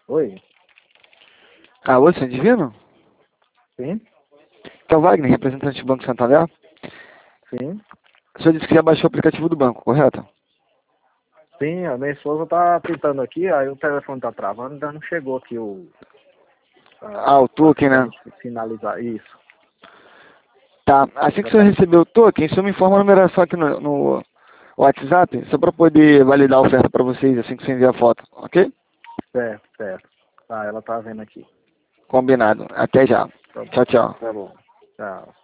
Oi? Alô, senhor Divino? Sim? Que é o Wagner, representante do Banco Santander. Sim? O senhor disse que já baixou o aplicativo do banco, correto? Sim, a minha esposa tá tentando aqui, aí o telefone tá travando, ainda não chegou aqui O token, pra né? gente finalizar isso. Tá. Assim que o Já senhor tá. receber o token, o senhor me informa a numeração aqui no WhatsApp, só para poder validar a oferta para vocês assim que você enviar a foto, ok? Certo, certo. Tá, ela tá vendo aqui. Combinado. Até já. Tá bom. Tchau, tchau. Tá bom. Tchau.